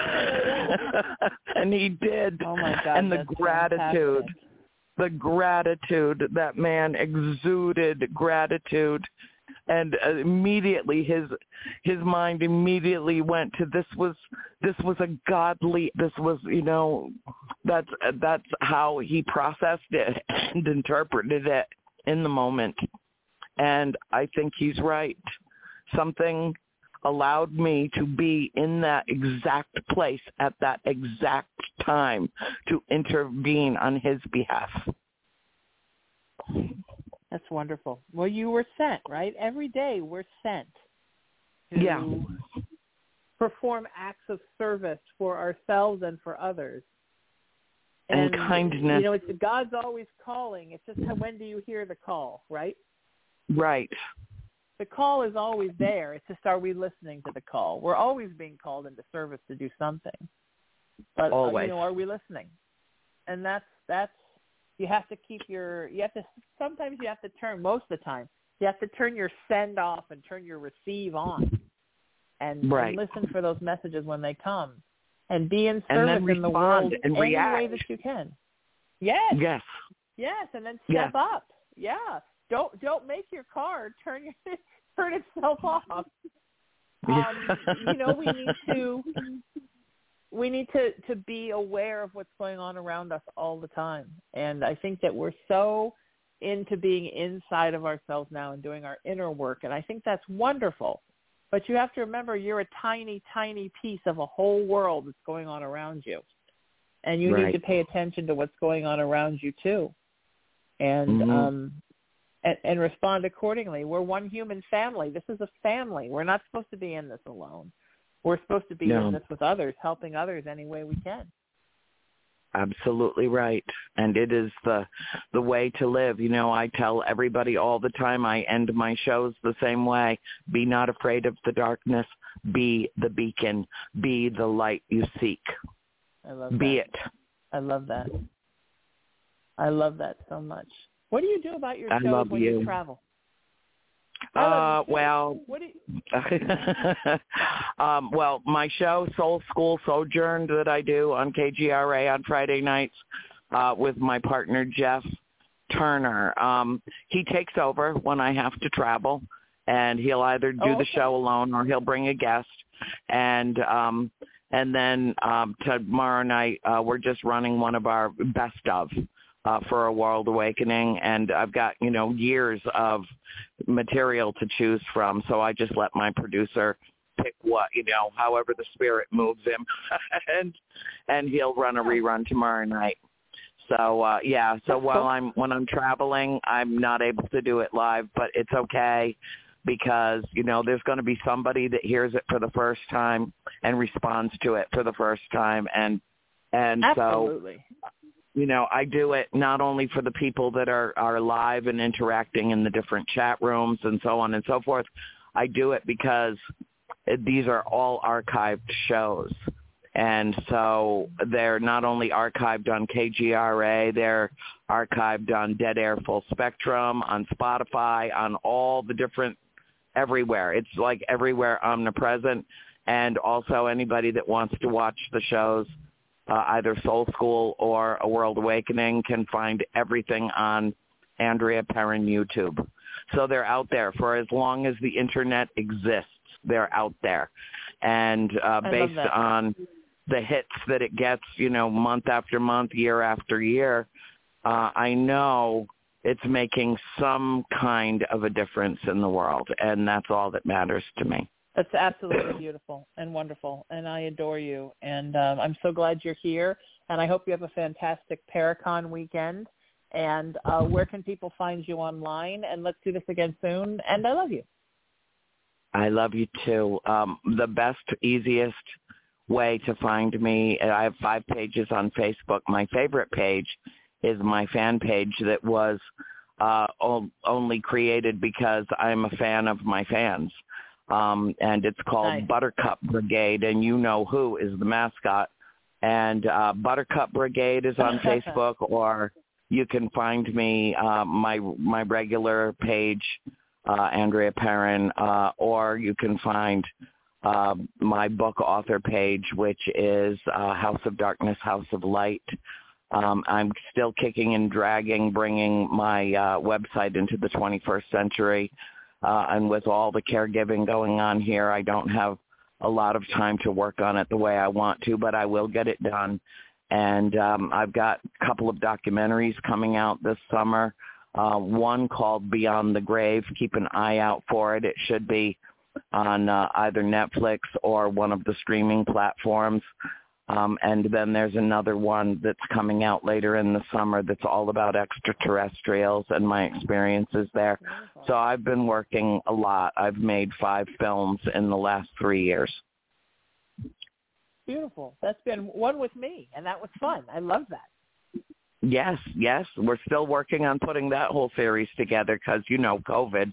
And he did. Oh my God, and the that's gratitude, fantastic. the gratitude, that man exuded gratitude. And uh, immediately his his mind immediately went to this was this was a godly, this was, you know, that's that's how he processed it and interpreted it in the moment. And I think he's right. Something allowed me to be in that exact place at that exact time to intervene on his behalf. That's wonderful. Well, you were sent, right? Every day we're sent to Yeah. perform acts of service for ourselves and for others. And, and kindness. You know, it's God's always calling. It's just how, when do you hear the call, right? Right. The call is always there. It's just, are we listening to the call? We're always being called into service to do something. But, always. you know, are we listening? And that's, that's, you have to keep your, you have to, sometimes you have to turn, most of the time, you have to turn your send off and turn your receive on and, right. and listen for those messages when they come and be in and service then in the world and any react. way that you can. Yes. Yes. Yes. And then yes. step up. Yeah. Don't, don't make your car turn your, turn itself off. Um, you know, we need to, we need to, to be aware of what's going on around us all the time. And I think that we're so into being inside of ourselves now and doing our inner work. And I think that's wonderful. But you have to remember you're a tiny, tiny piece of a whole world that's going on around you. And you right. need to pay attention to what's going on around you too. And, mm-hmm. um, and, and respond accordingly. We're one human family. This is a family. We're not supposed to be in this alone. We're supposed to be no. in this with others, helping others any way we can. Absolutely right. And it is the the way to live. You know, I tell everybody all the time, I end my shows the same way. Be not afraid of the darkness. Be the beacon. Be the light you seek. I love be that. it. I love that. I love that so much. What do you do about your I shows love when you. you travel? Uh, well, what do you... um, well, my show, Soul School Sojourned, that I do on K G R A on Friday nights uh, with my partner, Jeff Turner. Um, he takes over when I have to travel, and he'll either do oh, okay. the show alone or he'll bring a guest. And um, and then um, tomorrow night, uh, we're just running one of our best of. Uh, for A World Awakening, and I've got, you know, years of material to choose from, so I just let my producer pick what, you know, however the spirit moves him, and and he'll run a rerun tomorrow night. So, uh, yeah, so while I'm, when I'm traveling, I'm not able to do it live, but it's okay, because, you know, there's going to be somebody that hears it for the first time and responds to it for the first time, and and Absolutely. so... You know, I do it not only for the people that are, are live and interacting in the different chat rooms and so on and so forth. I do it because these are all archived shows. And so they're not only archived on K G R A, they're archived on Dead Air Full Spectrum, on Spotify, on all the different, everywhere. It's like everywhere omnipresent. And also anybody that wants to watch the shows, Uh, either Soul School or A World Awakening, can find everything on Andrea Perron YouTube. So they're out there for as long as the Internet exists. They're out there. And uh, based on the hits that it gets, you know, month after month, year after year, uh, I know it's making some kind of a difference in the world, and that's all that matters to me. That's absolutely beautiful and wonderful, and I adore you. And um, I'm so glad you're here, and I hope you have a fantastic Paracon weekend. And uh, where can people find you online? And let's do this again soon, and I love you. I love you, too. Um, the best, easiest way to find me, I have five pages on Facebook. My favorite page is my fan page that was uh, only created because I'm a fan of my fans. Um, and it's called nice. Buttercup Brigade, and you know who is the mascot. And uh, Buttercup Brigade is on Facebook, or you can find me, uh, my my regular page, uh, Andrea Perrin, uh, or you can find uh, my book author page, which is uh, House of Darkness, House of Light. Um, I'm still kicking and dragging, bringing my uh, website into the twenty-first century. Uh, and with all the caregiving going on here, I don't have a lot of time to work on it the way I want to, but I will get it done. And um, I've got a couple of documentaries coming out this summer, uh, one called Beyond the Grave. Keep an eye out for it. It should be on uh, either Netflix or one of the streaming platforms. Um, and then there's another one that's coming out later in the summer that's all about extraterrestrials and my experiences there. Beautiful. So I've been working a lot. I've made five films in the last three years. Beautiful. That's been one with me, and that was fun. I love that. Yes, yes. We're still working on putting that whole series together because, you know, COVID.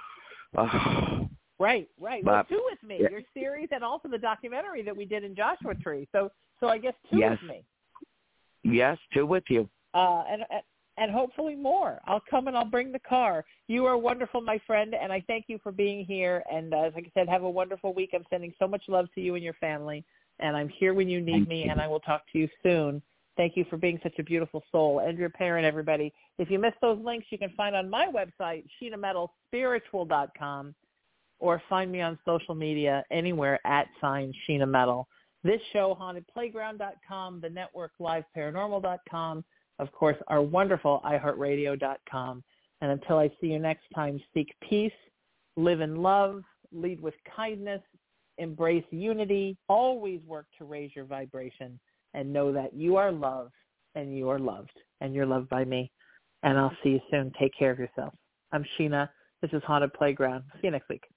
Ugh. Right, right. Well, two with me, yeah. Your series and also the documentary that we did in Joshua Tree. So, so I guess two yes. with me. Yes, two with you. Uh, and and hopefully more. I'll come and I'll bring the car. You are wonderful, my friend, and I thank you for being here. And uh, like I said, have a wonderful week. I'm sending so much love to you and your family, and I'm here when you need thank me, you. And I will talk to you soon. Thank you for being such a beautiful soul. Andrea Perrin, everybody. If you missed those links, you can find on my website, sheena metal spiritual dot com. Or find me on social media anywhere at sign Sheena Metal. This show, haunted playground dot com, the network live paranormal dot com, of course, our wonderful i heart radio dot com. And until I see you next time, seek peace, live in love, lead with kindness, embrace unity, always work to raise your vibration, and know that you are loved and you are loved, and you're loved by me. And I'll see you soon. Take care of yourself. I'm Sheena. This is Haunted Playground. See you next week.